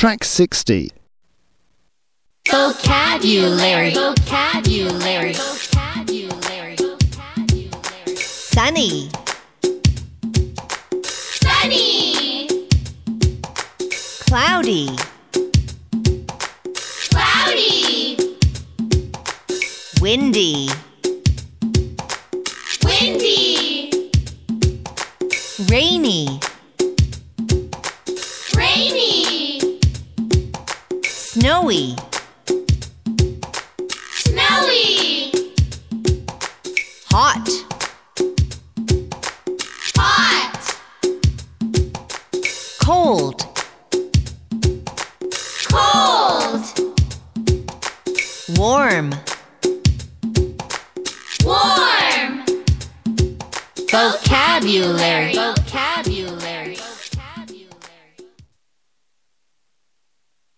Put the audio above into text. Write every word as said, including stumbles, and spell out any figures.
Track sixty. Vocabulary. Vocabulary. Vocabulary. Sunny. Sunny. Cloudy. Cloudy. Windy. Windy. Rainy. Rainy. Snowy. Snowy. Hot. Hot. Cold. Cold. Warm. Warm. Vocabulary. Vocabulary.